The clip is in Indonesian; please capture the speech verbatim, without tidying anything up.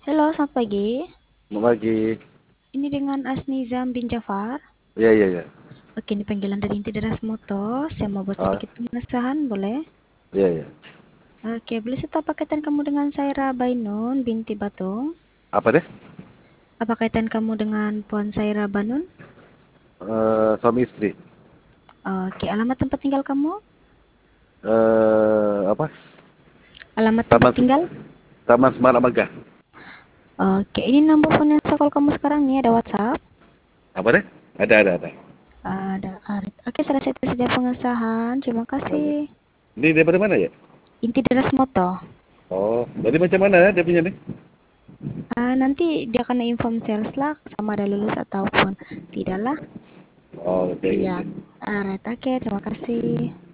Halo, selamat pagi. Selamat pagi. Ini dengan Asnizam bin Jafar. Iya, iya, iya. Oke, ini panggilan dari Inti Deras Moto. Saya mau buat Ah, sedikit pengesahan, boleh? iya, iya. Oke, boleh saya tahu apa kaitan kamu dengan Saira Bainun binti Batung? Apa deh? Apa kaitan kamu dengan Puan Saira Banun? Eh, suami istri. Oke, alamat tempat tinggal kamu? Eh, apa? Alamat tempat Taman Se- tinggal? Taman Semarang Megah. Oke, ini nomor phone yang saya call kamu sekarang nih, ada WhatsApp? Apa deh? Ada, ada, ada. Ada Arit. Oke, selesai itu saja pengesahan. Terima Oke. kasih. Ini daripada mana ya? Inti Deras Moto. Oh, dari macam mana dia punya nih? Ah, nanti dia akan inform sales lah sama ada lulus ataupun tidak lah. Oh, oke, Iya, oke. alright, oke, terima kasih.